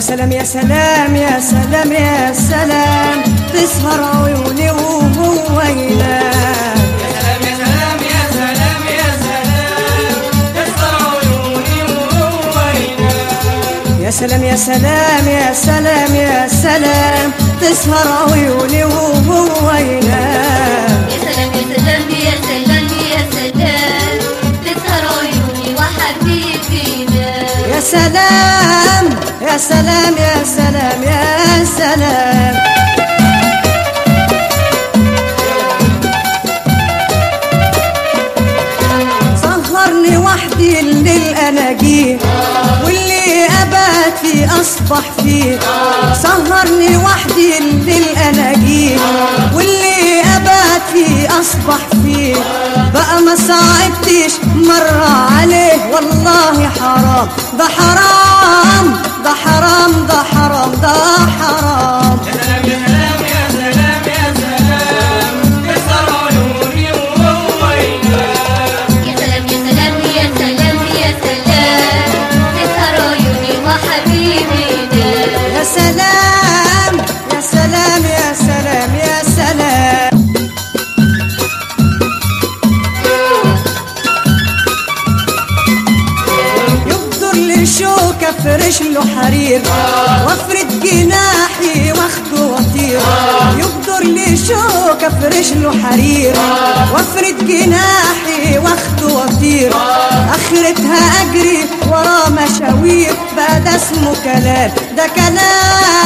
سلام يا سلام يا سلام يا سلام، تسهر عيوني وهو ينام. يا سلام يا سلام يا سلام يا سلام، تسهر عيوني وهو ينام. يا سلام يا سلام يا سلام يا سلام، تسهر عيوني وهو ينام. يا سلام يا سلام يا سلام يا سلام، تسهر عيوني وحبيبي ينام. يا سلام يا سلام يا سلام يا سلام. سهرني وحدي الليل انا جيه، واللي ابات فيه اصبح فيه. سهرني وحدي الليل انا جيه، واللي ابات فيه اصبح فيه. بقى ما صعبتش مرة عليه، والله حرام ده حرام ده حرام ده حرام ده حرام. يا سلام يا سلام يا سلام يا سلام، تسهر عيوني وهو ينام. يا سلام يا سلام يا سلام يا سلام، تسهر عيوني وحبيبي ينام. يا سلام يا سلام يا سلام يا سلام. يقدر لي شوك افرش له حرير، وافرد جناحي واخده واطير. يقدر لي شوك افرش له حرير، وافرد جناحي واخده واطير. اخرتها اجري ورا مشاوير، بقى ده اسمه كلام، ده كلام